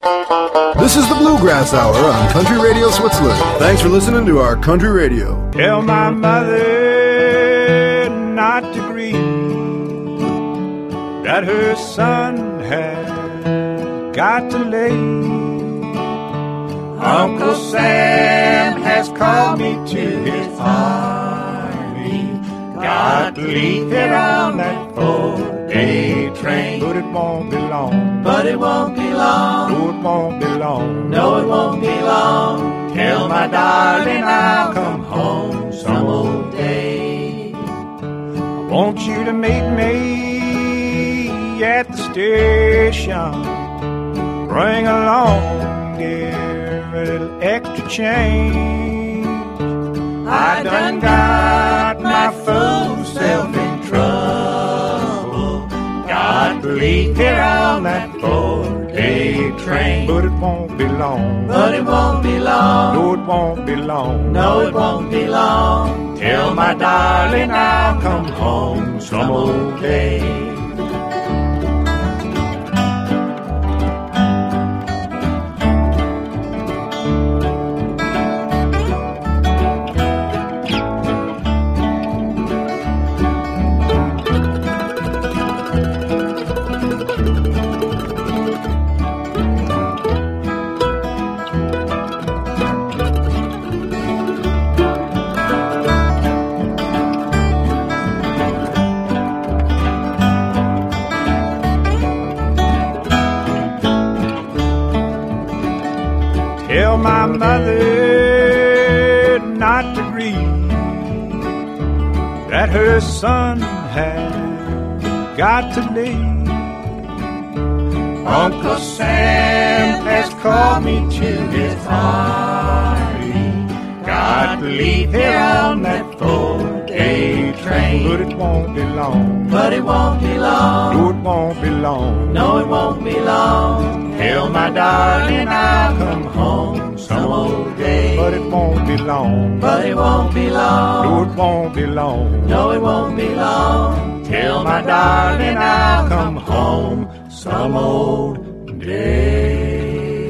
This is the Bluegrass Hour on Country Radio Switzerland. Thanks for listening to our country radio. Tell my mother not to grieve that her son has got to leave. Uncle Sam has called me to his army. Got to leave here on that 4-day train. But it won't be long. But it won't be long. No, it won't be long. No, it won't be long. Tell my darling I'll come home some old day. I want you to meet me at the station. Bring along, dear, a little extra change. I done got my full self in trouble. Got to leave here on that 4-day train. But it won't be long. But it won't be long. No, it won't be long. No, it won't be long. Tell my darling I'll come home some old day. Tell my mother not to grieve that her son has got to leave. Uncle Sam has called me to his army. Got to leave here on that 4-day train. But it won't be long. But it won't be long. No, it won't be long. No, it won't be long. Tell my darling I'll come home some old day. But it won't be long. But it won't be long. No, it won't be long. No, it won't be long. Tell my darling I'll come home some old day.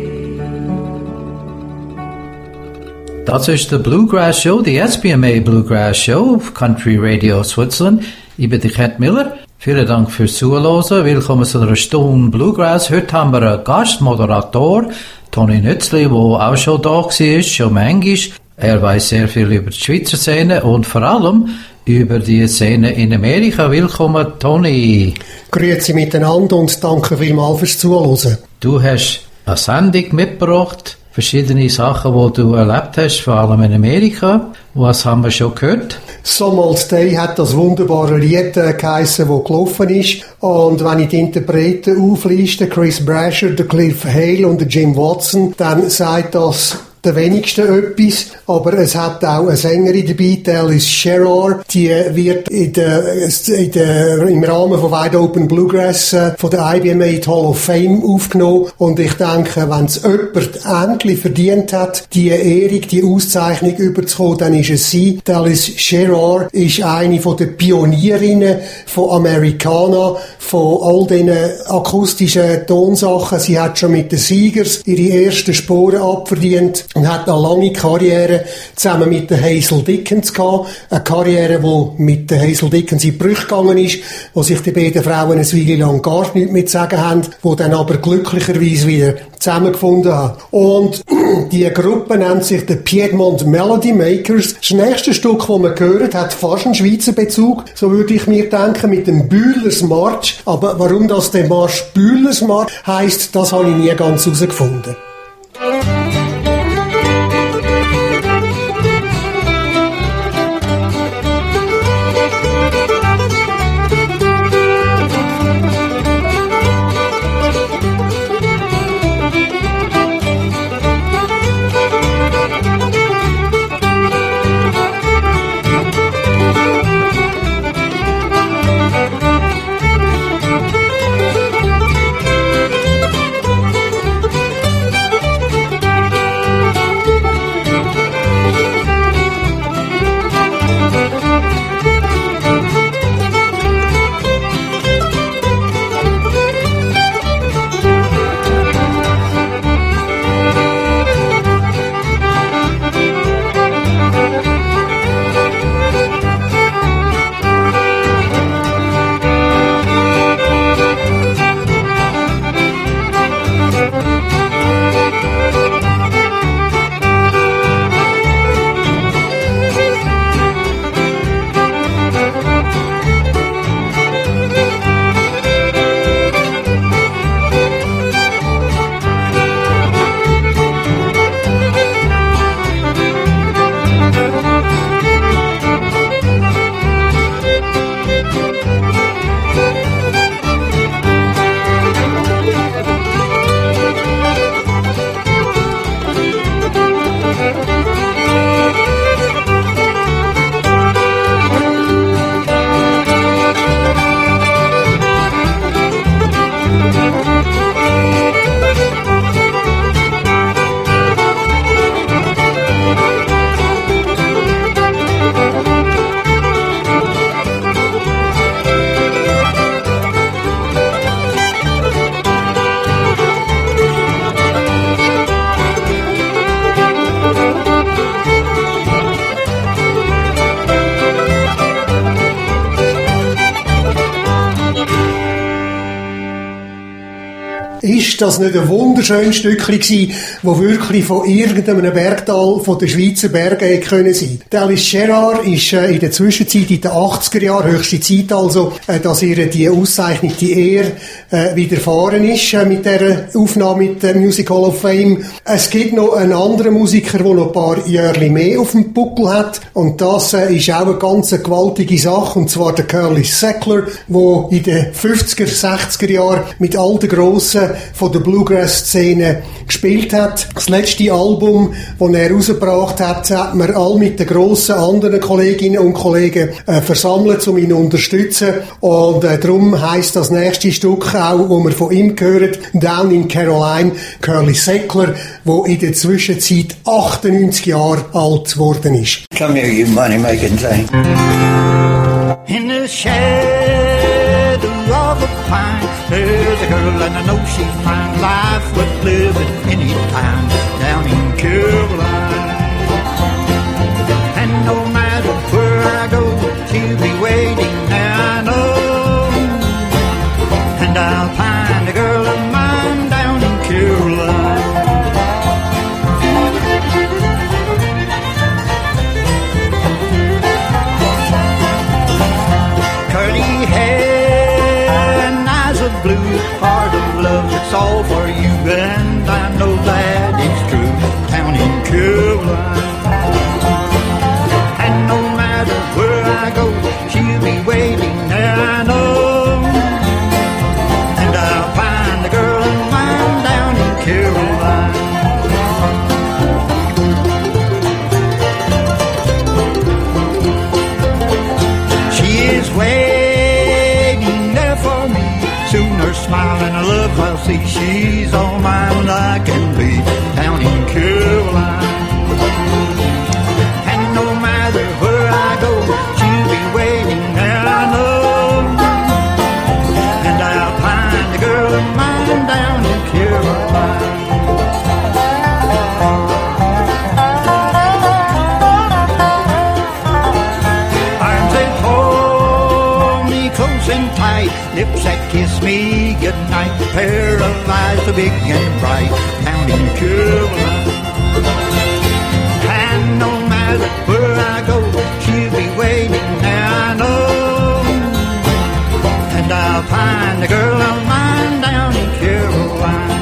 Das ist der Bluegrass Show, die SBMA Bluegrass Show auf Country Radio Switzerland. Ich bin der Kent Miller. Vielen Dank fürs Zuhören. Willkommen zu einer Stunde Bluegrass. Heute haben wir einen Gastmoderator, Toni Nützli, der auch schon da war, schon manchmal. Er weiss sehr viel über die Schweizer Szene und vor allem über die Szene in Amerika. Willkommen, Toni. Grüezi miteinander und danke vielmals fürs Zuhören. Du hast eine Sendung mitgebracht, verschiedene Sachen, die du erlebt hast, vor allem in Amerika. Was haben wir schon gehört? Some Old Day hat das wunderbare Lied geheissen, das gelaufen ist. Und wenn ich die Interpreten aufliste, Chris Brasher, der Cliff Hale und der Jim Watson, dann sagt das der wenigsten etwas, aber es hat auch eine Sängerin dabei, die Alice Sherrar, die wird im Rahmen von Wide Open Bluegrass von der IBMA Hall of Fame aufgenommen und ich denke, wenn es jemand endlich verdient hat, die Ehrung, die Auszeichnung überzukommen, dann ist es sie. Die Alice Sherrar ist eine von den Pionierinnen von Americana, von all diesen akustischen Tonsachen. Sie hat schon mit den Seegers ihre ersten Sporen abverdient und hat eine lange Karriere zusammen mit der Hazel Dickens gehabt. Eine Karriere, die mit der Hazel Dickens in die Brüche gegangen ist, wo sich die beiden Frauen eine Weile lang gar nichts mit sagen haben, die dann aber glücklicherweise wieder zusammengefunden haben. Und die Gruppe nennt sich die Piedmont Melody Makers. Das nächste Stück, das man gehört, hat fast einen Schweizer Bezug, so würde ich mir denken, mit dem Bühlers Marsch. Aber warum das der Marsch Bühlers Marsch heisst, das habe ich nie ganz herausgefunden. ist das nicht ein wunderschönes Stückchen gewesen, wo wirklich von irgendeinem Bergtal von den Schweizer Bergen können sein. Der Alice Gerrard ist in der Zwischenzeit, in den 80er Jahren, höchste Zeit also, dass ihr die auszeichnete Ehre widerfahren ist mit der Aufnahme mit der Music Hall of Fame. Es gibt noch einen anderen Musiker, der noch ein paar Jahre mehr auf dem Buckel hat, und das ist auch eine ganz gewaltige Sache, und zwar der Curly Sackler, der in den 50er, 60er Jahren mit all den Grossen von der Bluegrass-Szene gespielt hat. Das letzte Album, das er rausgebracht hat, hat man all mit den grossen anderen Kolleginnen und Kollegen versammelt, um ihn zu unterstützen. Und darum heisst das nächste Stück auch, wo wir von ihm hören, Down in Caroline, Curly Sackler, der in der Zwischenzeit 98 Jahre alt geworden ist. Come here, you money-making thing. In the shadow of a pine, there's a girl and I know she's fine. Life worth living any time down in Caroline. And no matter where I go, she'll be waiting there, I know. And I'll find a girl of mine down in Caroline. Curly hair and eyes of blue, heart of love, it's all for you, and I know that it's true, down in Caroline. And no matter where I go, she'll be waiting there, I know. And I'll find a girl of mine down in Caroline. She is waiting there for me, soon her smile and her love I'll see. She's all mine I can be, down in Caroline. And no matter where I go, she'll be waiting there, I know. And I'll find a girl of mine down in Caroline. Arms that hold me close and tight, lips that kiss me goodnight, a pair of eyes so big and bright, down in Caroline. And no matter where I go, she'll be waiting there, I know. And I'll find a girl of mine down in Caroline.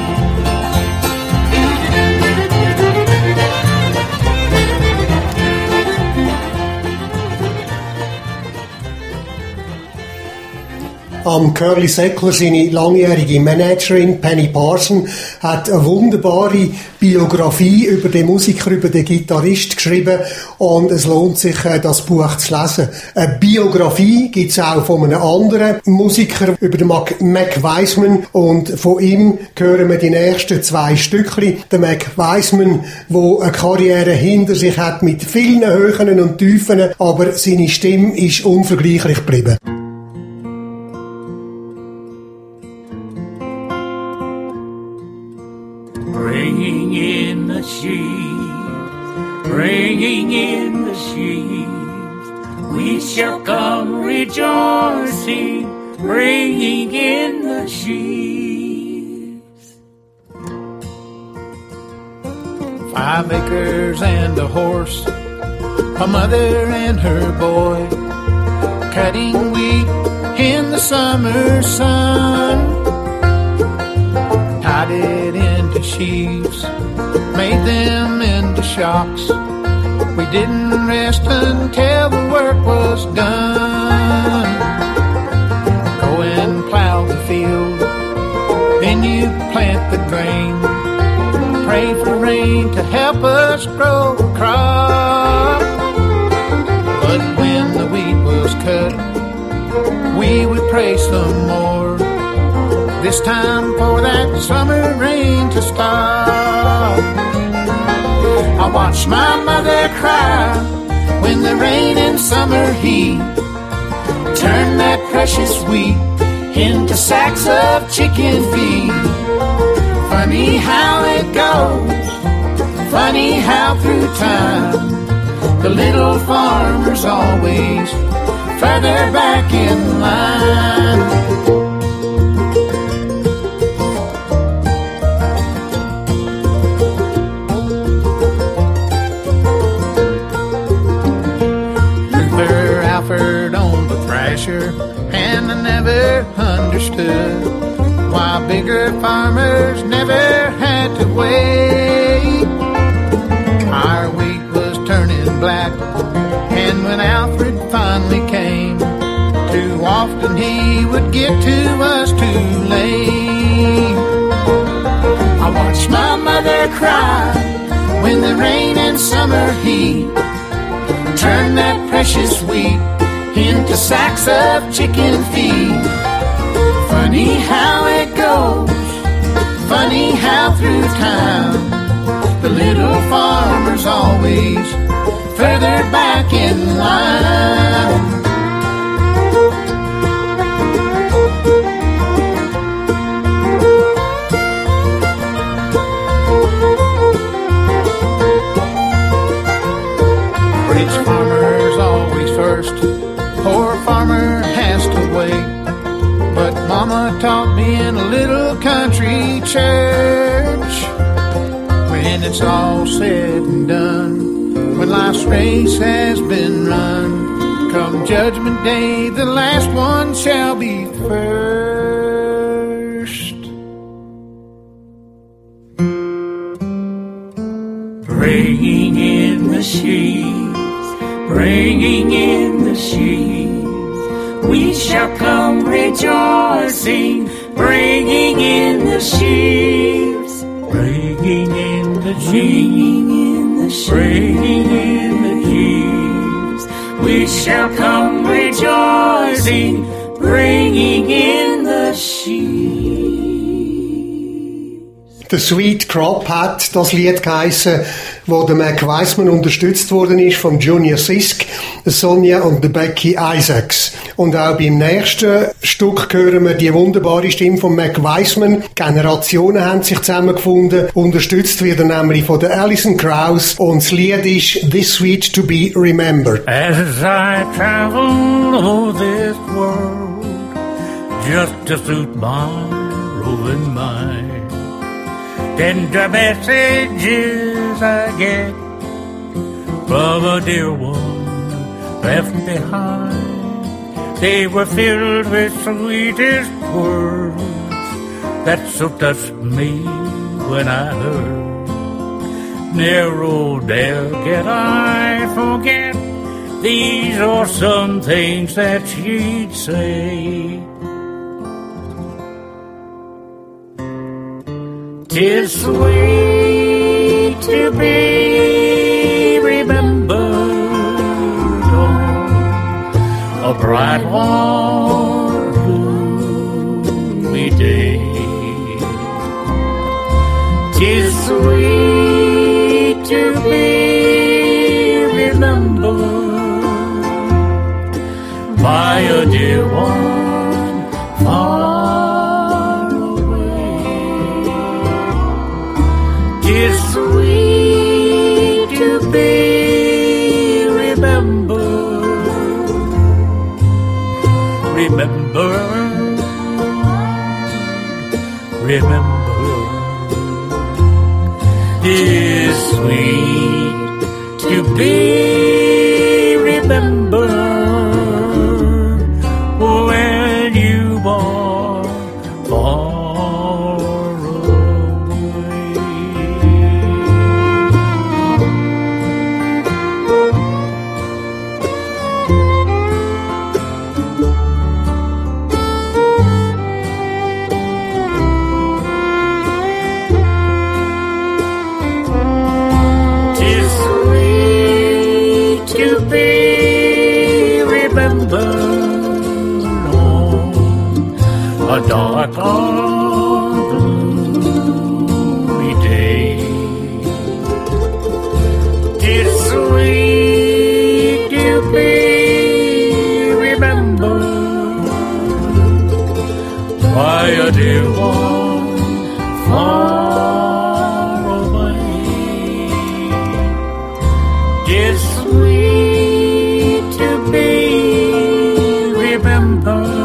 Am Curly Sackler, seine langjährige Managerin Penny Parson, hat eine wunderbare Biografie über den Musiker, über den Gitarrist geschrieben, und es lohnt sich, das Buch zu lesen. Eine Biografie gibt es auch von einem anderen Musiker, über den Mac Wiseman, und von ihm hören wir die nächsten 2 Stückchen. Der Mac Wiseman, der eine Karriere hinter sich hat mit vielen Höhen und Tiefen, aber seine Stimme ist unvergleichlich geblieben. Bringing in the sheaves, bringing in the sheaves, we shall come rejoicing, bringing in the sheaves. 5 acres and a horse, a mother and her boy, cutting wheat in the summer sun. Tied it into sheaves, made them into shocks. We didn't rest until the work was done. Go and plow the field, then you plant the grain. Pray for rain to help us grow a crop. But when the wheat was cut, we would pray some more, this time for that summer rain to stop. I watched my mother cry when the rain and summer heat turned that precious wheat into sacks of chicken feed. Funny how it goes, funny how through time the little farmer's always further back in line. pressure, and I never understood why bigger farmers never had to wait. Our wheat was turning black, and when Alfred finally came, too often he would get to us too late. I watched my mother cry when the rain and summer heat turned that precious wheat into sacks of chicken feed. Funny how it goes, funny how through time the little farmer's always further back in line. Rich farmer's always first, poor farmer has to wait. But Mama taught me in a little country church, when it's all said and done, when life's race has been run, come Judgment Day, the last one shall be first. Bringing in the sheaves, bringing in the sheaves, we shall come rejoicing, bringing in the sheaves, bringing in the sheaves, bringing in the sheaves, we shall come rejoicing, bringing in the sheaves. The Sweet Crop hat das Lied geheissen, wo der Mac Wiseman unterstützt worden ist vom Junior Sisk, Sonja und der Becky Isaacs. Und auch beim nächsten Stück hören wir die wunderbare Stimme von Mac Wiseman. Generationen haben sich zusammengefunden. Unterstützt wird er nämlich von der Alison Krauss. Und das Lied ist This Sweet to be Remembered. As I travel over this world, just to suit my roving mind, tender messages I get from a dear one left behind. They were filled with sweetest words that so touched me when I heard. Never dare can I forget these awesome things that she'd say. 'Tis sweet to be remembered on a bright, warm, gloomy day. 'Tis sweet to be remembered by a dear one far away. 'Tis sweet to be remembered, remembered, remembered. 'Tis sweet to be remembered when you are far away. A dark, gloomy day. 'Tis sweet to be remembered by a dear one far away. 'Tis sweet to be remembered.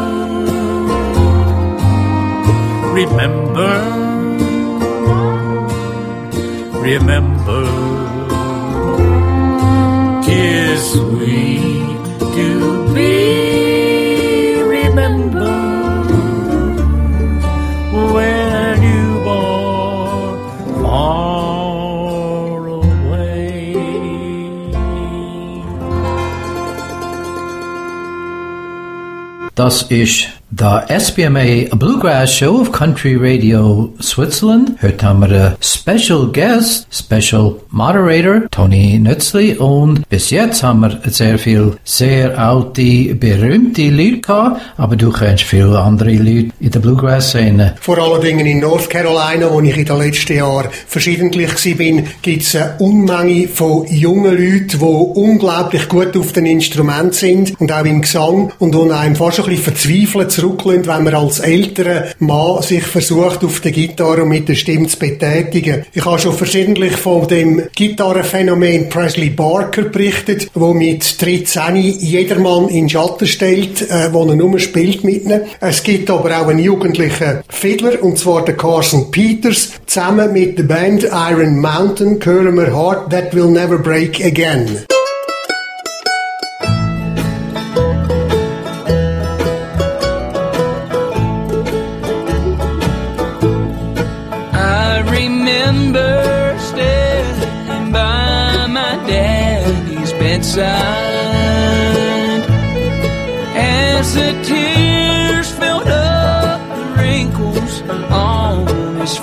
Remember, remember, 'tis sweet to be Das ist der SBMA Bluegrass Show of Country Radio Switzerland. Heute haben wir einen Special Guest, Special Moderator, Tony Nützli. Und bis jetzt haben wir sehr viel sehr alte, berühmte Leute gehabt. Aber du kennst viele andere Leute in der Bluegrass-Szene. Vor allen Dingen in North Carolina, wo ich in den letzten Jahren verschiedentlich war, gibt es eine Unmenge von jungen Leuten, die unglaublich gut auf den Instrumenten sind und auch im Gesang und die einem fast ein bisschen verzweifelt zurücklässt, wenn man als älterer Mann sich versucht, auf der Gitarre und mit der Stimme zu betätigen. Ich habe schon verschiedentlich von dem Gitarrenphänomen Presley Barker berichtet, wo mit 13 jedermann in den Schatten stellt, wo er nur spielt mit ihnen. Es gibt aber auch einen jugendlichen Fiddler, und zwar den Carson Peters. Zusammen mit der Band Iron Mountain hören wir Heart That Will Never Break Again. Bedside as the tears filled up the wrinkles on his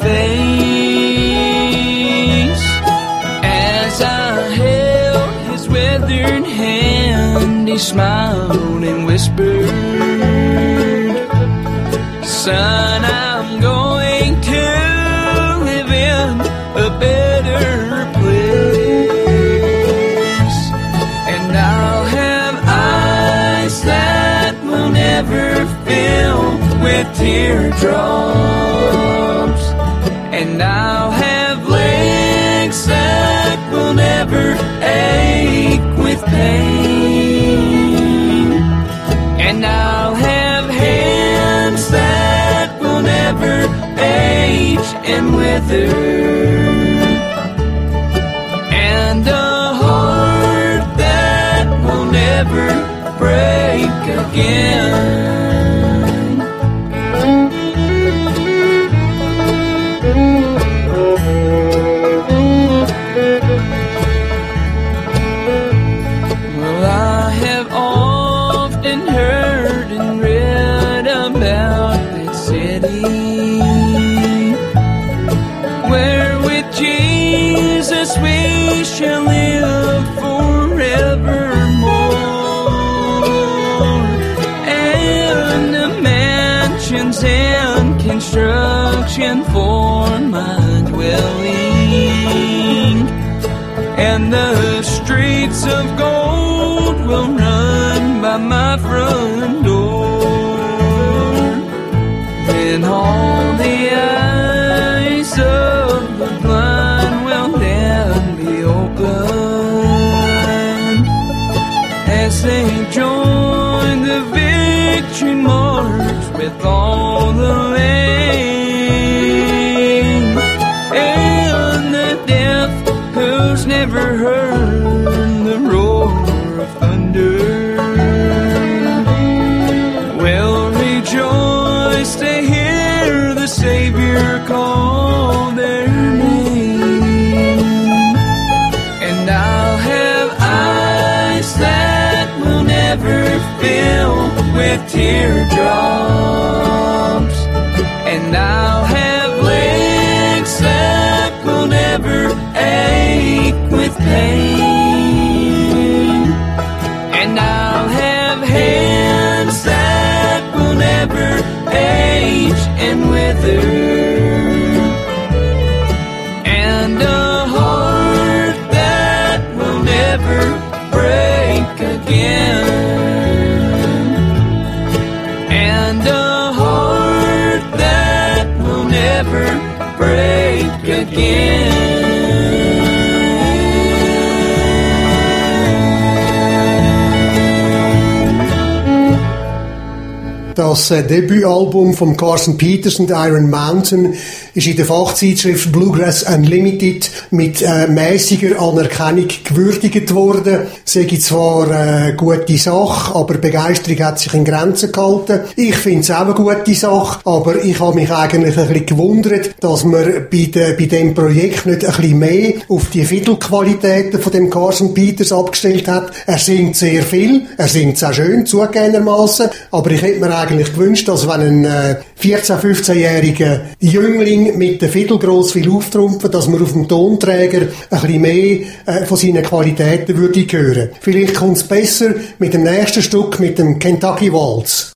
face, as I held his withered hand, he smiled and whispered, "Son, I'm going to live in a better place. Never filled with teardrops, and I'll have legs that will never ache with pain, and I'll have hands that will never age and wither, and a heart that will never break again." Well, I have often heard and read about that city where with Jesus we shall live forevermore. And construction for my dwelling, and the streets of gold will run by my front door, and all the eyes of the blind will then be open as they join the victory march with all the lame, and the deaf who's never heard the roar of thunder will rejoice to hear the Savior call their name, and I'll have eyes that will never fill with teardrops, and I'll have legs that will never ache with pain, and I'll have hands that will never age and wither, and a heart that will never break again. Break again. Das Debütalbum von Carson Peters und Iron Mountain ist in der Fachzeitschrift Bluegrass Unlimited mit mäßiger Anerkennung gewürdigt worden. Sage zwar eine gute Sache, aber Begeisterung hat sich in Grenzen gehalten. Ich finde es auch eine gute Sache, aber ich habe mich eigentlich ein bisschen gewundert, dass man bei dem Projekt nicht ein bisschen mehr auf die Fiddle-Qualitäten von dem Carson Peters abgestellt hat. Er singt sehr viel, er singt sehr schön, zugegebenermaßen, aber ich hätte mir eigentlich gewünscht, dass wenn ein 14-, 15-jähriger Jüngling mit der Fiddle gross viel auftrumpfen, dass man auf dem Tonträger ein bisschen mehr von seinen Qualitäten würde hören. Vielleicht kommt es besser mit dem nächsten Stück, mit dem Kentucky Waltz.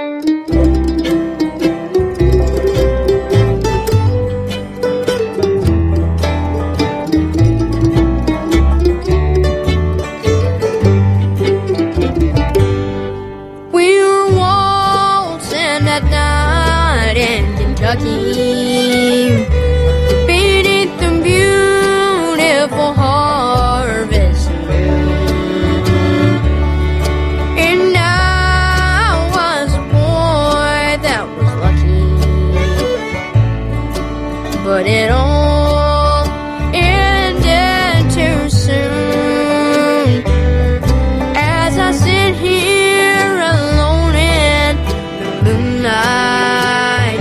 Beneath the beautiful harvest moon, and I was a boy that was lucky, but it all ended too soon. As I sit here alone in the moonlight,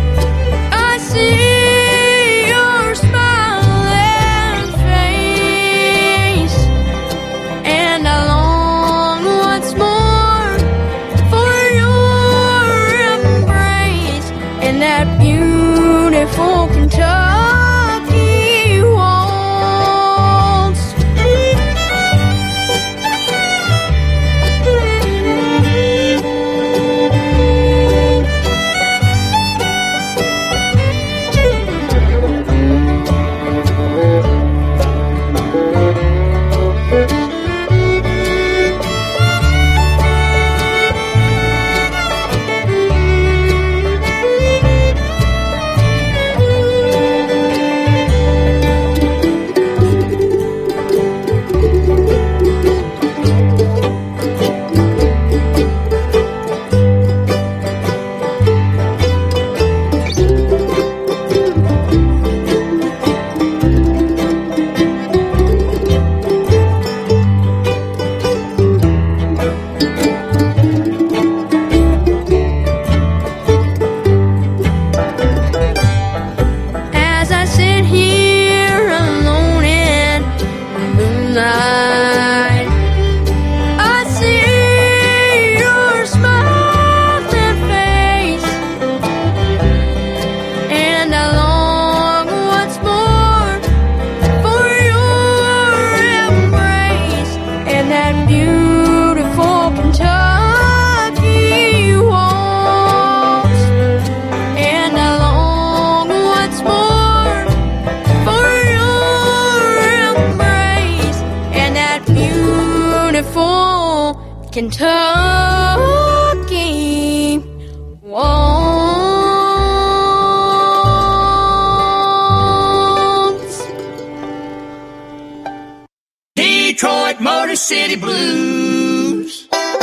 beautiful Kentucky waltz. Kentucky waltz. Detroit Motor City Blues.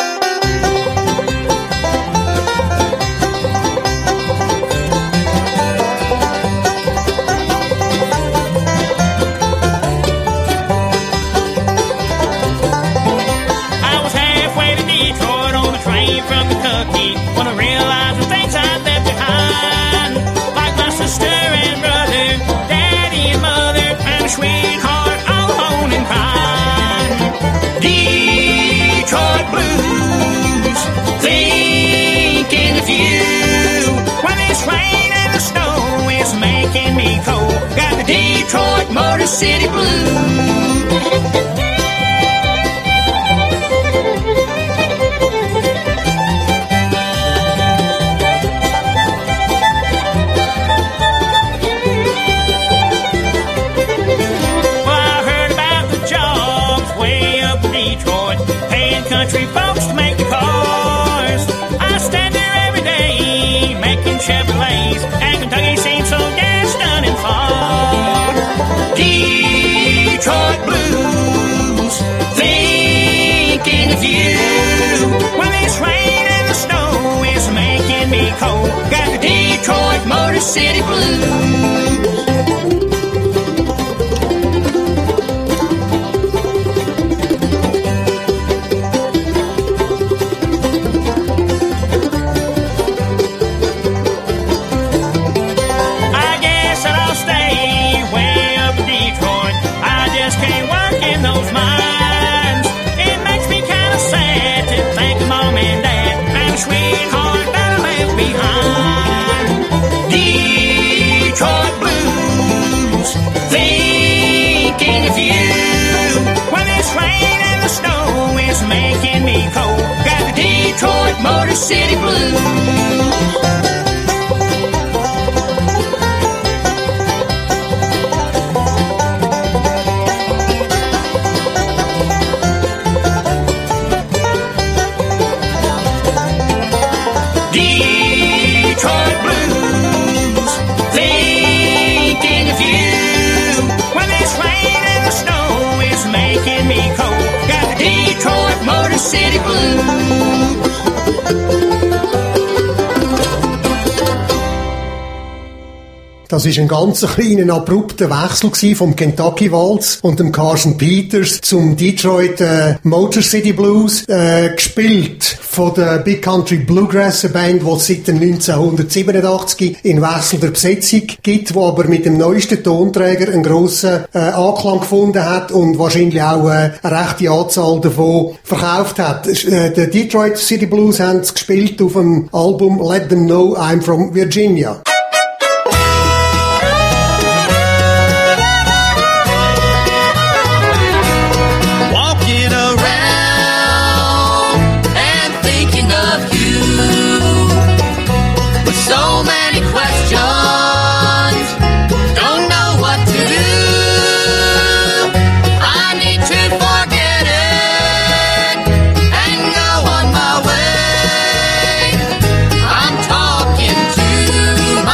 From Kentucky, when I realized the things I left behind, like my sister and brother, daddy and mother, and a sweetheart all alone and crying. Detroit blues, thinking of you when this rain and the snow is making me cold. Got the Detroit Motor City blues. Country folks to make the cars. I stand there every day making Chevrolets, and Kentucky seems so distant and far. Detroit blues, thinking of you when this rain and the snow is making me cold. Got the Detroit Motor City Blues. Detroit Motor City Blues. Detroit Blues, thinking of you. When this rain and the snow is making me cold, got the Detroit Motor City Blues. Das ist ein ganz kleiner, abrupter Wechsel vom Kentucky Waltz und dem Carson Peters zum Detroit Motor City Blues, gespielt von der Big Country Bluegrass Band, die es seit 1987 in wechselnder Besetzung gibt, wo aber mit dem neuesten Tonträger einen grossen Anklang gefunden hat und wahrscheinlich auch eine rechte Anzahl davon verkauft hat. Der Detroit City Blues haben sie gespielt auf dem Album Let Them Know I'm From Virginia. My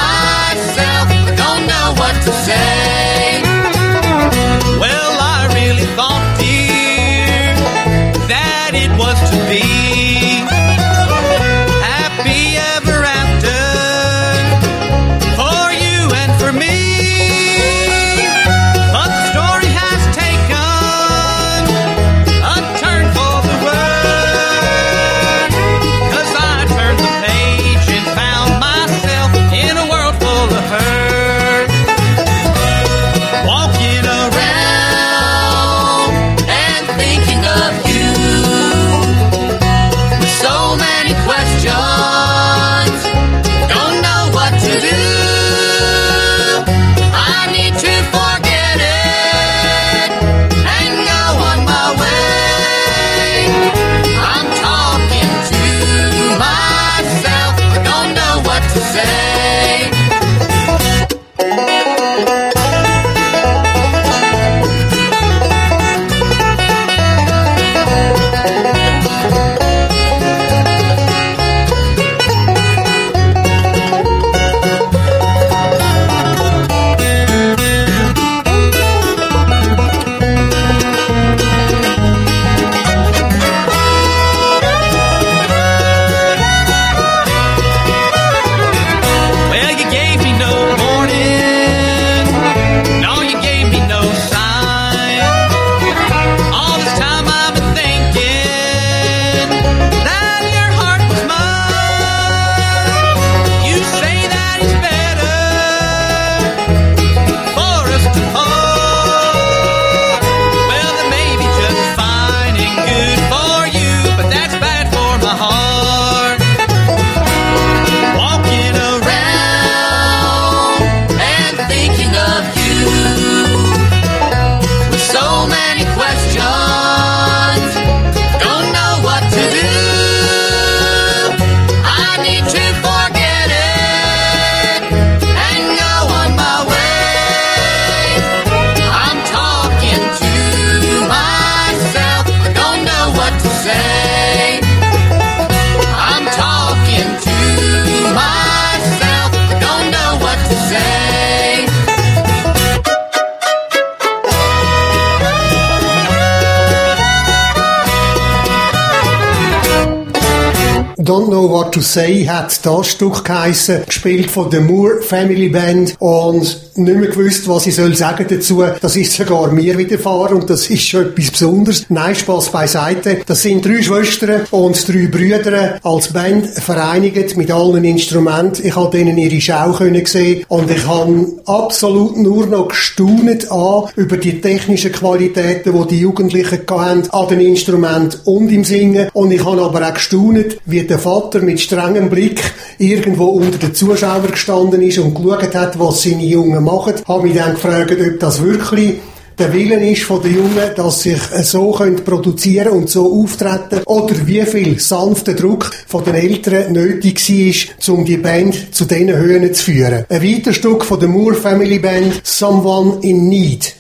Don't Know What to Say hat das Stück geheissen, gespielt von der Moore Family Band und nicht mehr gewusst, was ich sagen dazu. Das ist sogar mir widerfahren und das ist schon etwas Besonderes. Nein, Spass beiseite. Das sind 3 Schwestern und 3 Brüder als Band vereinigt mit allen Instrumenten. Ich habe denen ihre Schau sehen und ich habe absolut nur noch gestaunet über die technischen Qualitäten, die die Jugendlichen hatten, an den Instrumenten und im Singen. Und ich habe aber auch gestaunet, wie der Vater mit strengem Blick irgendwo unter den Zuschauern gestanden ist und geschaut hat, was seine Jungen machen. Ich habe mich dann gefragt, ob das wirklich der Willen ist von den Jungen, dass sich so produzieren und so auftreten, oder wie viel sanfter Druck von den Eltern nötig war, um die Band zu diesen Höhen zu führen. Ein weiteres Stück von der Moore Family Band, Someone in Need.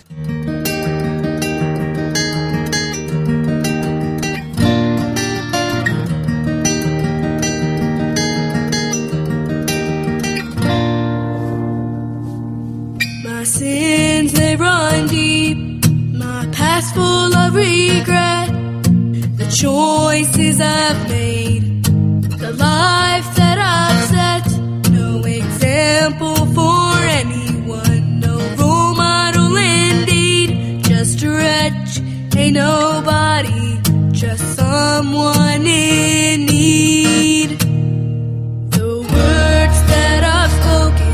My sins, they run deep. My past full of regret. The choices I've made. The life that I've set. No example for anyone. No role model indeed. Just a wretch, ain't nobody. Just someone in need. The words that I've spoken.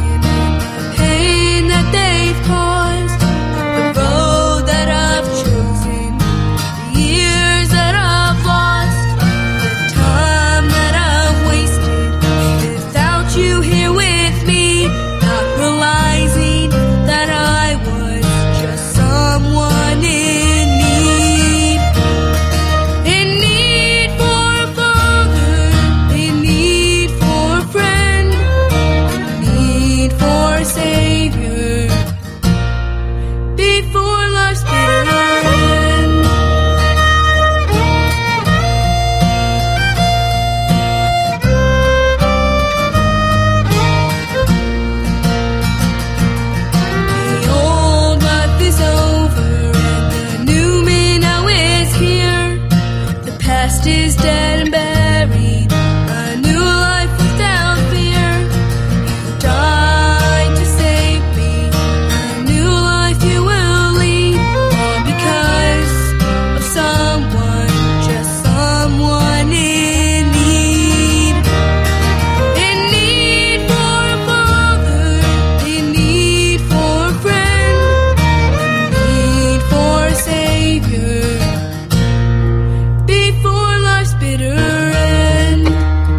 They've caused the road that I've chosen, the years that I've lost, the time that I've wasted without you here with me, not realizing that I was just someone in need for a father, in need for a friend, in need for a savior. Before life's bitter end. The old life is over and the new me now is here. The past is dead and buried. A new life without fear. You died to save me. A new life you will lead. All because of someone, just someone in need. In need for a father, in need for a friend, in need for a savior. Before life's bitter end.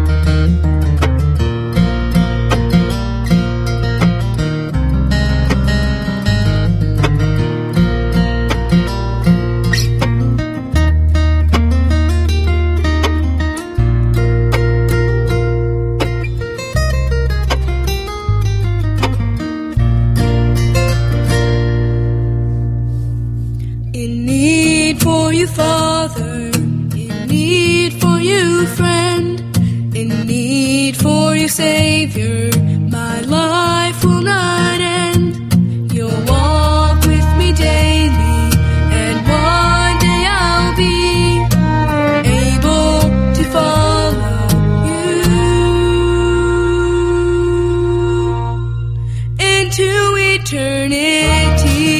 In need for you, Father. In need for you, friend. In need for you, Savior. My life will not end. You'll walk with me daily, and one day I'll be able to follow you into eternity.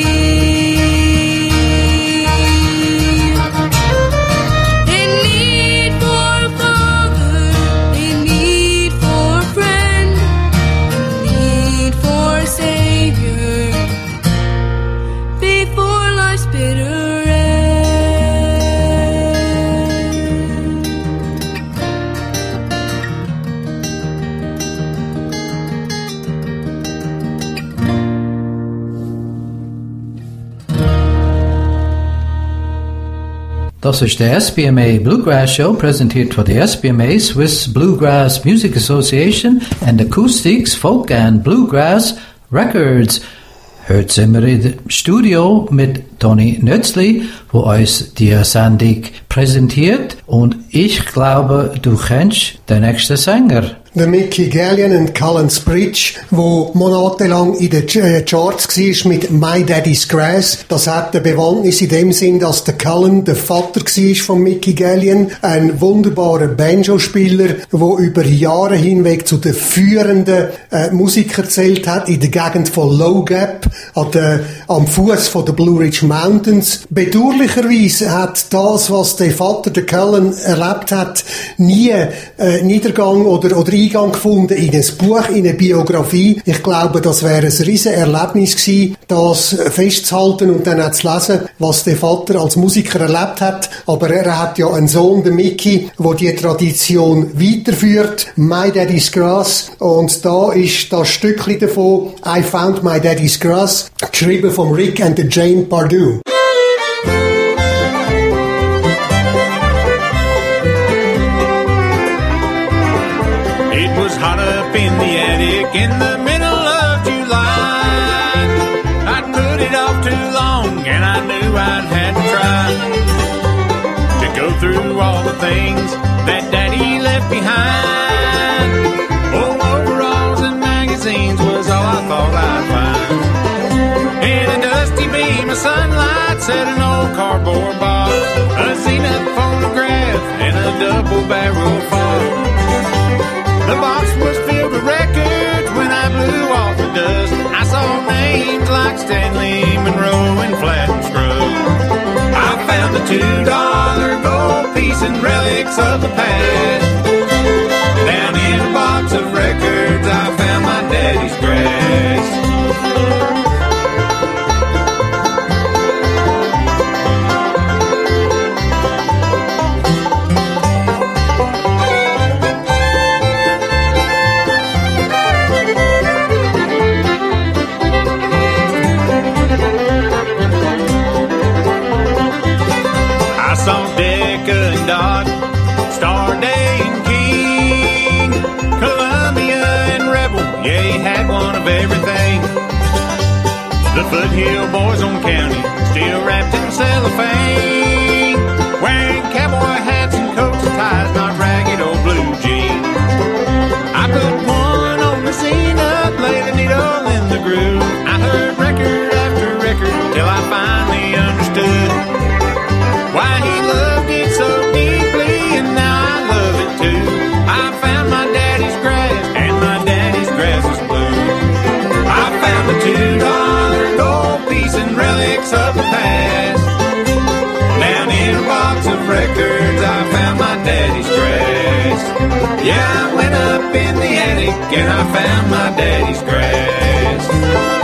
Das ist der SBMA Bluegrass Show, präsentiert von der SBMA, Swiss Bluegrass Music Association and Acoustics Folk and Bluegrass Records. Heute sind wir im Studio mit Toni Nötzli, wo uns die Sendung präsentiert. Und ich glaube, du kennst den nächsten Sänger. der Mickey Gallion und Cullen's Bridge, wo monatelang in den Charts war mit My Daddy's Grass. Das hat eine Bewandtnis in dem Sinn, dass der Cullen der Vater war von Mickey Gallion, ein wunderbarer Banjo-Spieler, der über Jahre hinweg zu den führenden Musikern zählt hat in der Gegend von Low Gap, am Fuß von den Blue Ridge Mountains. Bedauerlicherweise hat das, was der Vater, der Cullen, erlebt hat, nie Niedergang oder Eingang gefunden in ein Buch, in eine Biografie. Ich glaube, das wäre ein riesen Erlebnis gewesen, das festzuhalten und dann auch zu lesen, was der Vater als Musiker erlebt hat. Aber er hat ja einen Sohn, den Mickey, der die Tradition weiterführt. My Daddy's Grass. Und da ist das Stückchen davon, I Found My Daddy's Grass, geschrieben von Rick and the Jane Pardue. Hot up in the attic in the middle of July. I'd put it off too long and I knew I'd had to try to go through all the things that Daddy left behind. Old overalls and magazines was all I thought I'd find. In a dusty beam of sunlight sat an old cardboard box, a Zenith phonograph and a double barrel Fox. The box was filled with records. When I blew off the dust, I saw names like Stanley Monroe and Flatt and Scruggs. I found the $2 gold piece and relics of the past. Down in a box of records, I found my daddy's grass. The Foothill Boys on County, still wrapped in cellophane, wearing cowboy hats and coats and ties, not ragged old blue jeans. I put one on the Zenith, laid a needle in the groove. I heard record after record till I finally understood why he loved it so deeply, and now I love it too. I found my daddy's grass, and my daddy's grass is blue. I found the $2 and relics of the past. Down in a box of records, I found my daddy's grass. Yeah, I went up in the attic and I found my daddy's grass.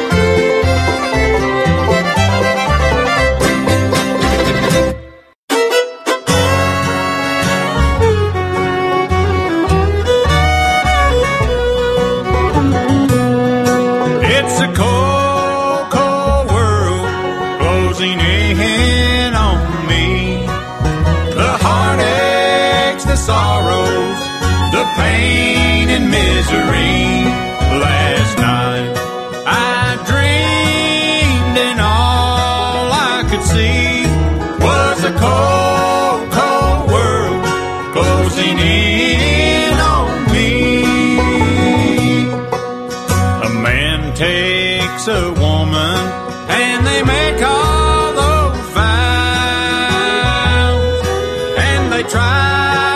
Sorrows, the pain and misery. Last night I dreamed and all I could see was a cold, cold world closing in on me. A man takes a woman and they make all those vows and they try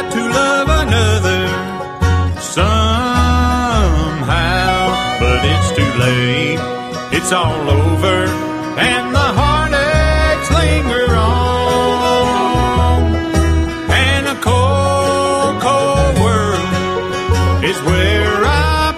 it's all over and the heartaches linger on, and a cold, cold world is where I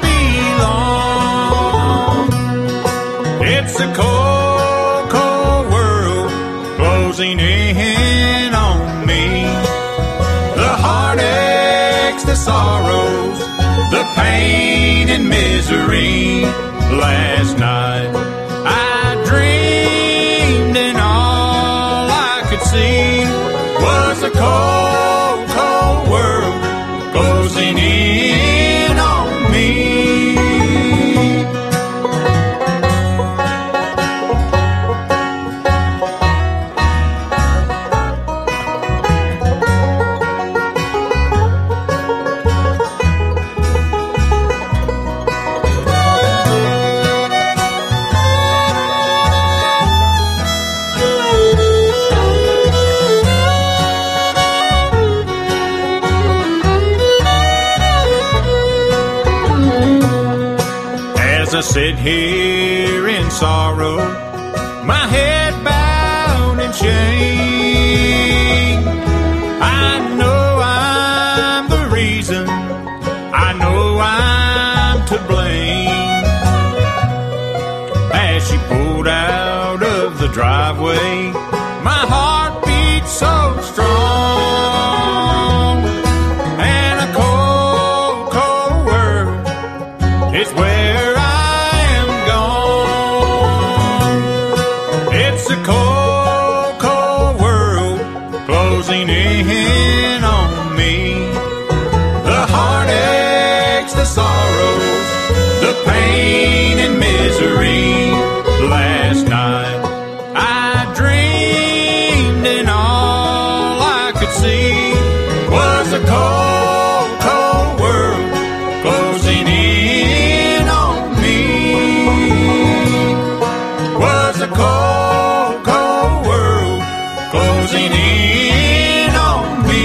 belong. It's a cold, cold world closing in on me. The heartaches, the sorrows, the pain and misery. Last night I dreamed and all I could see was a cold, cold world closing in on me. sit here in sorrow, my head bowed in shame. I know I'm the reason, I know I'm to blame. As she pulled out of the driveway, my heart beat so strong, and a cold, cold world is where I am gone. It's a cold, cold world closing in on me. The heartaches, the sorrows, the pain and misery. Last night I dreamed, and all I could see was a cold, cold world closing in on me. Was a cold, cold world closing in on me.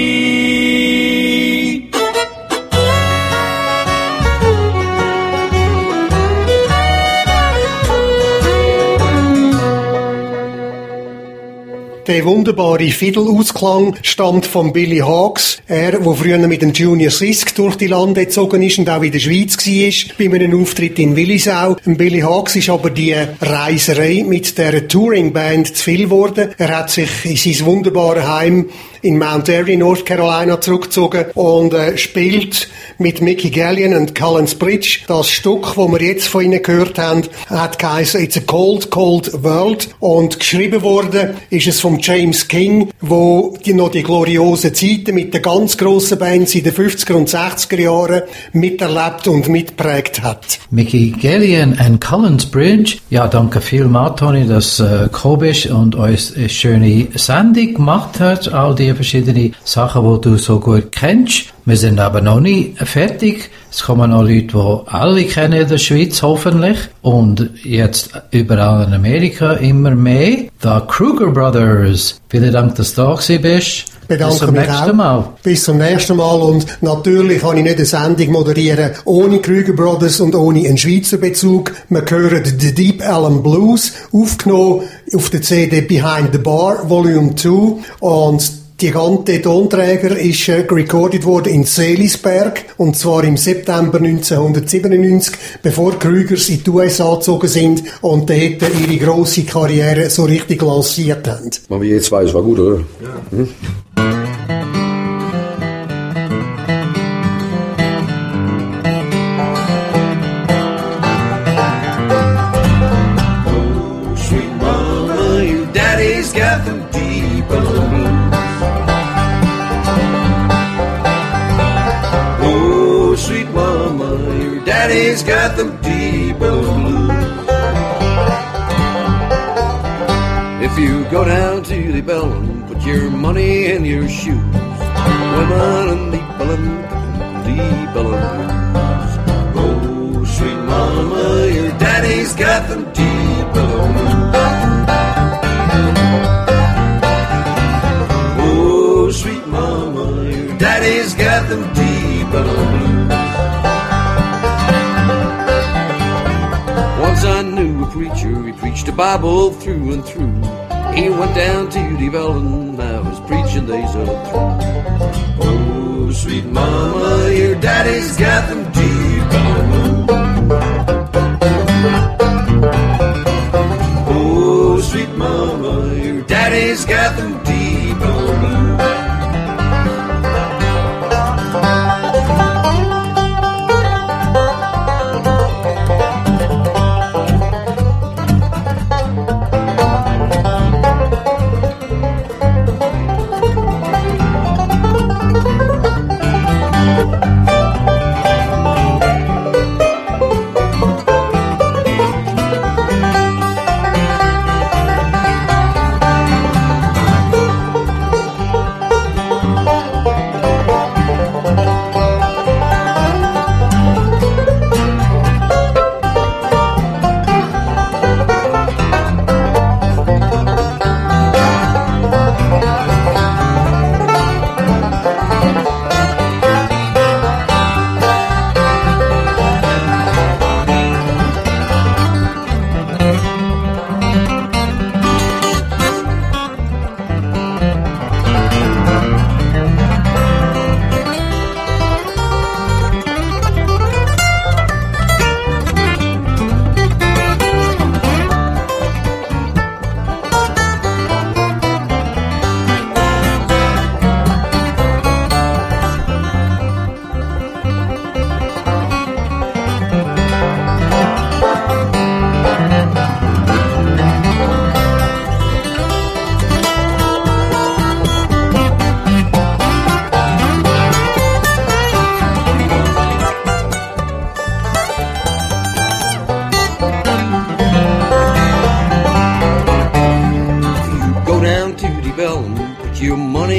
Der wunderbare Fiddle-Ausklang stammt von Billy Hawkes. Er, der früher mit dem Junior Sisk durch die Lande gezogen ist und auch in der Schweiz war, bei einem Auftritt in Willisau. Billy Hawkes ist aber die Reiserei mit der Touring-Band zu viel geworden. Er hat sich in sein wunderbares Heim in Mount Airy, North Carolina, zurückgezogen und spielt mit Mickey Gallion und Cullen's Bridge. Das Stück, das wir jetzt von ihnen gehört haben, hat geheißen It's a Cold, Cold World, und geschrieben worden ist es von James King, wo noch die gloriosen Zeiten mit den ganz grossen Bands in den 50er und 60er Jahren miterlebt und mitprägt hat. Mickey Gallion und Cullen's Bridge. Ja, danke vielmals, Toni, dass Kobisch und uns eine schöne Sendung gemacht hat. All die verschiedenen Sachen, die du so gut kennst. Wir sind aber noch nicht fertig. Es kommen noch Leute, die alle kennen in der Schweiz, hoffentlich. Und jetzt überall in Amerika immer mehr. The Kruger Brothers. Vielen Dank, dass du da gewesen bist. Bis zum nächsten Mal. Bis zum nächsten Mal. Und natürlich kann ich nicht eine Sendung moderieren ohne Kruger Brothers und ohne einen Schweizer Bezug. Wir hören The Deep Ellum Blues, aufgenommen auf der CD Behind the Bar, Volume 2. Und die ganze Tonträger ist recorded worden in Seelisberg, und zwar im September 1997, bevor Krügers in die USA gezogen sind und dort ihre grosse Karriere so richtig lanciert haben. Aber wie jetzt weiß, war gut, oder? Ja. Hm? Oh, sweet mama, your daddy's got them deep blues. Sweet mama, your daddy's got them deep blues. If you go down to the Bellum, put your money in your shoes. Women in the Bellum blues. Oh, sweet mama, your daddy's got them deep blues. Oh, sweet mama, your daddy's got them deep blues. Once I knew a preacher, he preached the Bible through and through. He went down to the Bellum, now his preaching days are through. Oh, sweet mama, your daddy's got them deep blues. Oh, sweet mama, your daddy's got them deep blues.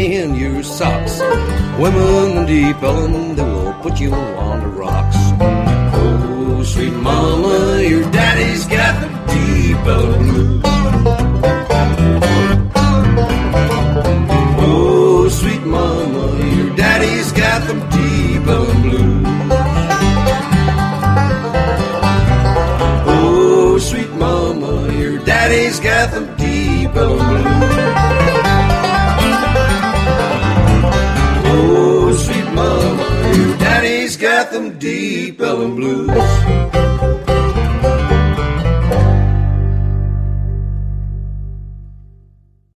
in your socks. Women in deep Ellen, they will put you on the rocks. Oh, sweet mama, your daddy's got the deep Ellen blues. Oh, sweet mama, your daddy's got them deep Ellen blues. Oh, sweet mama, your daddy's got them deep Ellen blues. Oh, sweet mama, your daddy's got them deep Ellen blues.